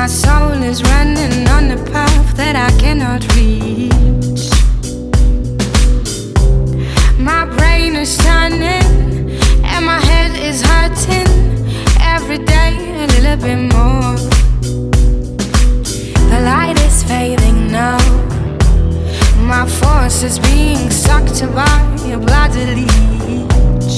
My soul is running on a path that I cannot reach. My brain is turning and my head is hurting. Every day a little bit more. The light is fading now. My force is being sucked by a bloody leech.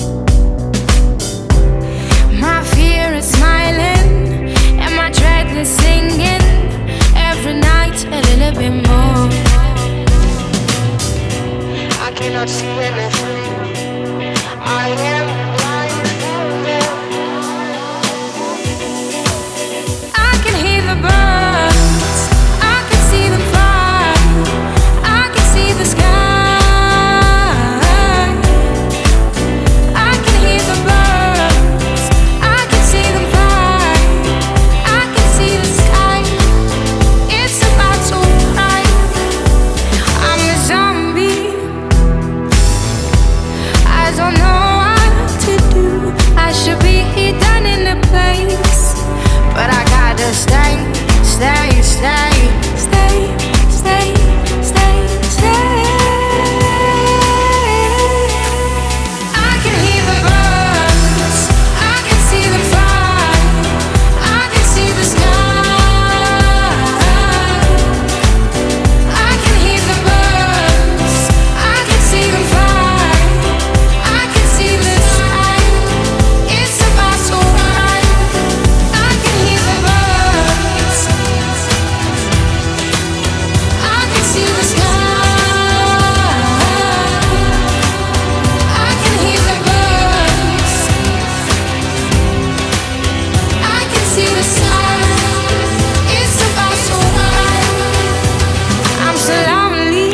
My fear is smiling and my dread is singing. Every night a little bit more. I cannot see anything. I am blind. I can hear the birds. I can see them fly. I can see the sky. I can hear the birds. I can see them fly. I can see the sky. It's about to cry. I'm a zombie. I don't know what to do. I should be done in a place, but I gotta stay, stay, stay, stay, stay, stay, stay. I can hear the birds. I can see them fly. I can see the sky. I can hear the birds. I can see them fly. I can see the sky. It's about to cry. I can hear the birds. I can see the sky. I can hear the birds. I can see the sky. It's about to cry. I'm so lonely.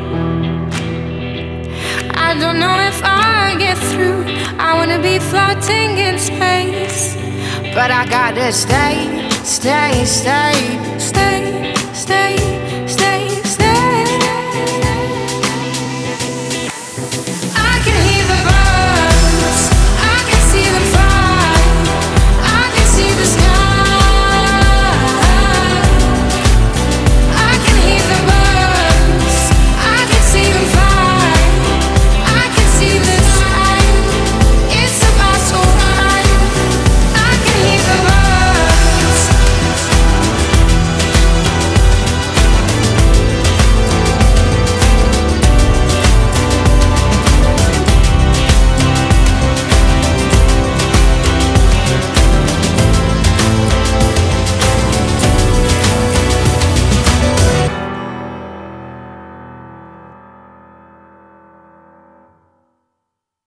I don't know if I get through. I wanna be floating in space, but I gotta stay, stay, stay, stay, stay.